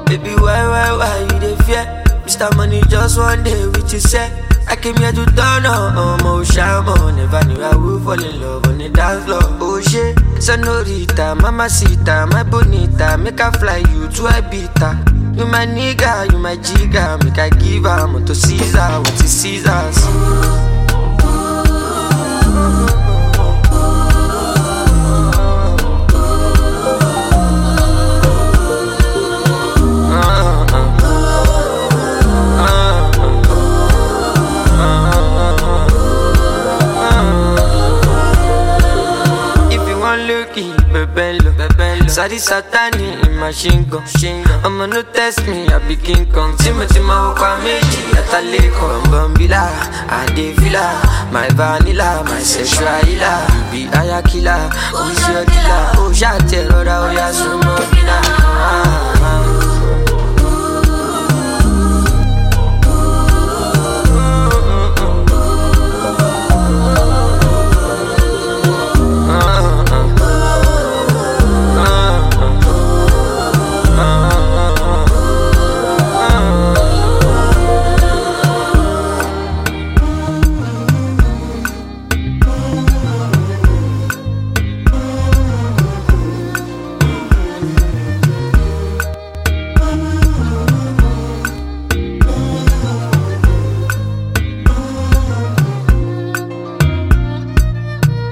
Baby, why you dey fear? Mr. Money just one day with you say I came here to turn on, oh shaman. Never knew I would fall in love on the dance floor. Oh shit, senorita, mamacita, my bonita, make I fly you to Ibiza. You my nigga, you my jigga, make I give am to Caesar, what is Caesar's? Sadi Satani in machine gun. I'ma no test me, I be King Kong. Timothy Mawaka Meji, Ataleko, Bambila, Adevila, my vanilla, my sexual healer. You be Ayakila, who's your dealer? Oh, Shate, Roda, oh, Yasumobina.